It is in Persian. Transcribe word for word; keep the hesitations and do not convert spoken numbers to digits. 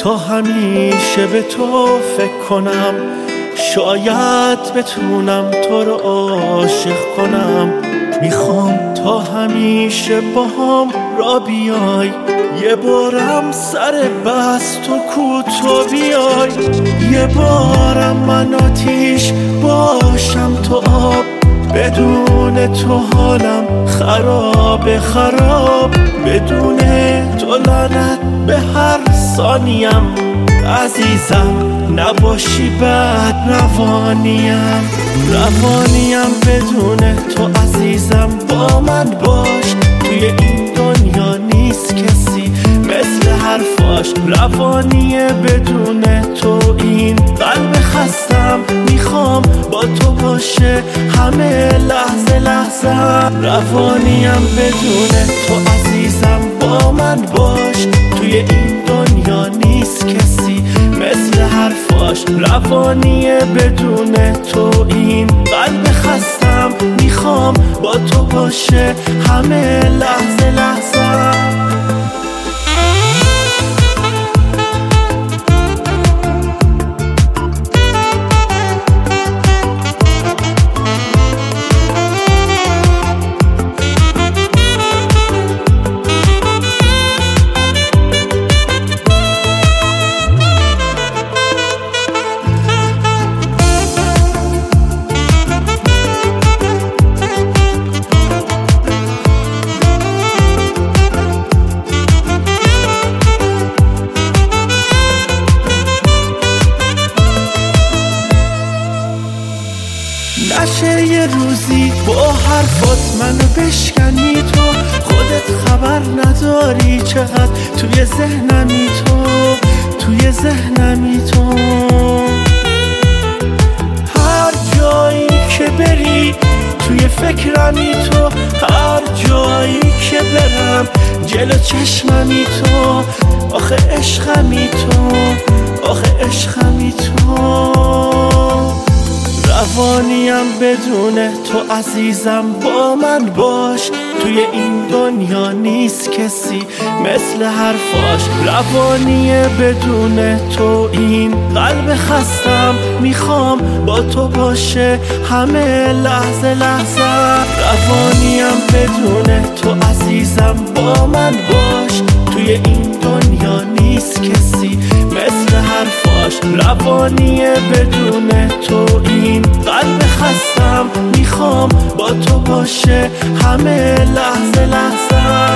تا همیشه به تو فکر کنم، شاید بتونم تو رو عاشق کنم. میخوام تا همیشه با هم را بیای، یه بارم سر بست و کوتو بیای. یه بارم من آتیش باشم تو آب، بدون تو حالم خراب خراب. بدون تو لعنت به هر ثانیم، عزیزم نباشی بد روانیم. روانیم بدون تو عزیزم، با من باش. توی این دنیا نیست کسی مثل حرفاش. روانیه بدون تو این قلب خستم، میخوام با تو باشه همه لحظه لحظه. روانیم بدون تو عزیزم، با من باش. توی این دنیا نیست کسی مثل حرفاش. روانیه بدون تو این قلب خستم، میخوام با تو باشه همه لحظه لحظه. نشه یه روزی با حرفات منو بشکنی تو، خودت خبر نداری چقدر توی ذهنمی تو، توی ذهنمی تو. هر جایی که بری توی فکرمی تو، هر جایی که برم جلو چشممی تو. آخه عشقمی تو، آخه عشقمی تو. روانیم بدون تو عزیزم، با من باش. توی این دنیا نیست کسی مثل حرفاش. روانیه بدون تو این قلب خستم، میخوام با تو باشه همه لحظه لحظه. روانیم بدون تو عزیزم، با من باش. توی این دنیا نیست کسی مثل حرفاش. روانیه بدون تو این قلب خستم، میخوام با تو باشه همه لحظه لحظه.